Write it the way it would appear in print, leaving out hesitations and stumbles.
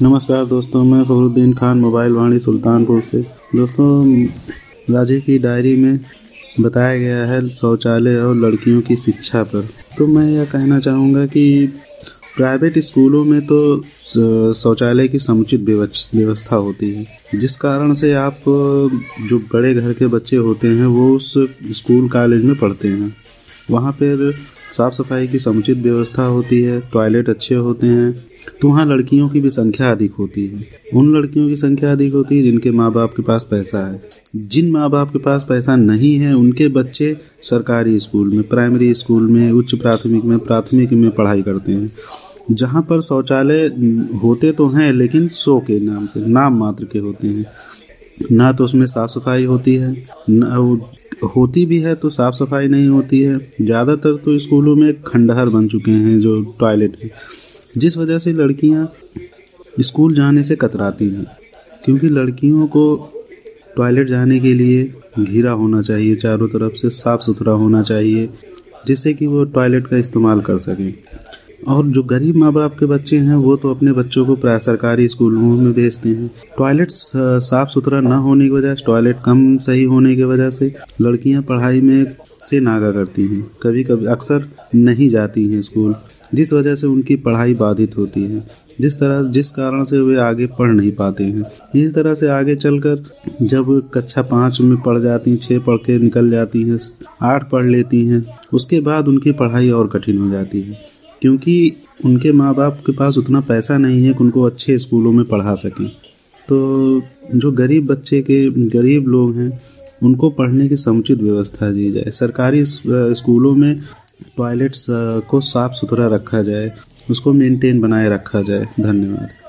नमस्कार दोस्तों, मैं फखरुद्दीन खान मोबाइल वाणी सुल्तानपुर से। दोस्तों, राजीव की डायरी में बताया गया है शौचालय और लड़कियों की शिक्षा पर। तो मैं यह कहना चाहूँगा कि प्राइवेट स्कूलों में तो शौचालय की समुचित व्यवस्था होती है, जिस कारण से आप जो बड़े घर के बच्चे होते हैं वो उस स्कूल कॉलेज में पढ़ते हैं। वहाँ पर साफ़ सफाई की समुचित व्यवस्था होती है, टॉयलेट अच्छे होते हैं, तो वहाँ लड़कियों की भी संख्या अधिक होती है। उन लड़कियों की संख्या अधिक होती है जिनके माँ बाप के पास पैसा है। जिन माँ बाप के पास पैसा नहीं है उनके बच्चे सरकारी स्कूल में, प्राइमरी स्कूल में, उच्च प्राथमिक में पढ़ाई करते हैं, जहाँ पर शौचालय होते तो हैं लेकिन शो के नाम से, नाम मात्र के होते हैं। ना तो उसमें साफ़ सफाई होती है, न होती भी है तो साफ़ सफाई नहीं होती है। ज़्यादातर तो स्कूलों में खंडहर बन चुके हैं जो टॉयलेट है, जिस वजह से लड़कियां स्कूल जाने से कतराती हैं, क्योंकि लड़कियों को टॉयलेट जाने के लिए घिरा होना चाहिए, चारों तरफ से साफ़ सुथरा होना चाहिए, जिससे कि वो टॉयलेट का इस्तेमाल कर सकें। और जो गरीब माँ बाप के बच्चे हैं वो तो अपने बच्चों को प्राय सरकारी स्कूलों में भेजते हैं। टॉयलेट साफ़ सुथरा न होने की वजह से, टॉयलेट कम सही होने की वजह से लड़कियां पढ़ाई में से नागा करती हैं, कभी कभी अक्सर नहीं जाती हैं स्कूल, जिस वजह से उनकी पढ़ाई बाधित होती है, जिस कारण से वे आगे पढ़ नहीं पाते हैं। इसी तरह से आगे चलकर जब कक्षा 5 में पढ़ जाती हैं, 6 पढ़ के निकल जाती हैं, 8 पढ़ लेती हैं, उसके बाद उनकी पढ़ाई और कठिन हो जाती है, क्योंकि उनके माँ बाप के पास उतना पैसा नहीं है कि उनको अच्छे स्कूलों में पढ़ा सकें। तो जो गरीब लोग हैं उनको पढ़ने की समुचित व्यवस्था दी जाए। सरकारी स्कूलों में टॉयलेट्स को साफ़ सुथरा रखा जाए, उसको मेंटेन बनाए रखा जाए। धन्यवाद।